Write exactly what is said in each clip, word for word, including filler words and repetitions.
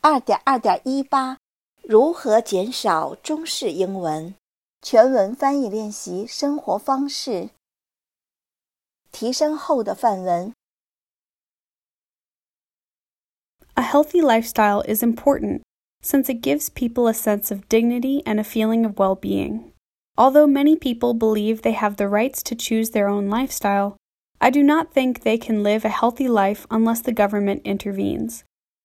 二点二点一八，如何减少中式英文？全文翻译练习生活方式。提升后的范文。 A healthy lifestyle is important since it gives people a sense of dignity and a feeling of well-being. Although many people believe they have the rights to choose their own lifestyle, I do not think they can live a healthy life unless the government intervenes.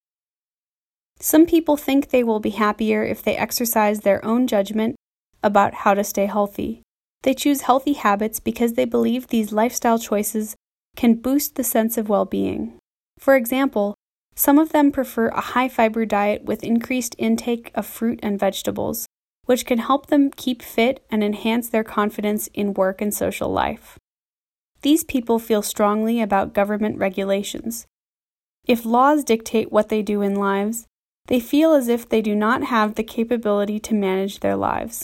Some people think they will be happier if they exercise their own judgment about how to stay healthy. They choose healthy habits because they believe these lifestyle choices can boost the sense of well-being. For example, some of them prefer a high-fiber diet with increased intake of fruit and vegetables, which can help them keep fit and enhance their confidence in work and social life. These people feel strongly about government regulations. If laws dictate what they do in lives, they feel as if they do not have the capability to manage their lives.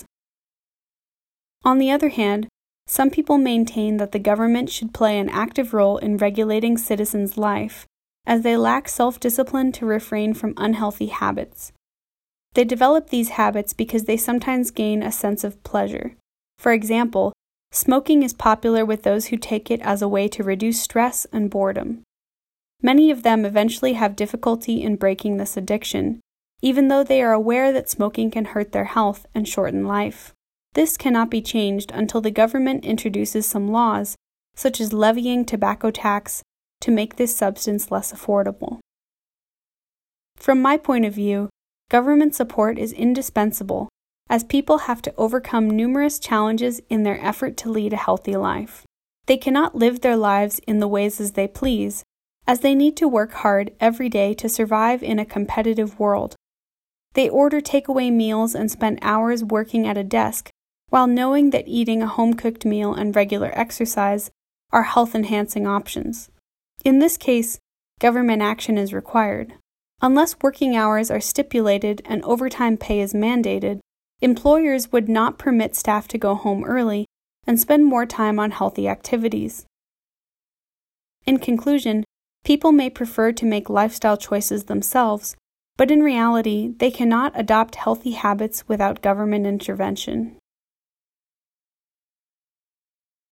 On the other hand, some people maintain that the government should play an active role in regulating citizens' life, as they lack self-discipline to refrain from unhealthy habits. They develop these habits because they sometimes gain a sense of pleasure. For example, smoking is popular with those who take it as a way to reduce stress and boredom. Many of them eventually have difficulty in breaking this addiction, even though they are aware that smoking can hurt their health and shorten life. This cannot be changed until the government introduces some laws, such as levying tobacco tax, to make this substance less affordable. From my point of view, government support is indispensable, as people have to overcome numerous challenges in their effort to lead a healthy life. They cannot live their lives in the ways as they please, as they need to work hard every day to survive in a competitive world. They order takeaway meals and spend hours working at a desk, while knowing that eating a home-cooked meal and regular exercise are health-enhancing options. In this case, government action is required. Unless working hours are stipulated and overtime pay is mandated, employers would not permit staff to go home early and spend more time on healthy activities. In conclusion, people may prefer to make lifestyle choices themselves, but in reality, they cannot adopt healthy habits without government intervention.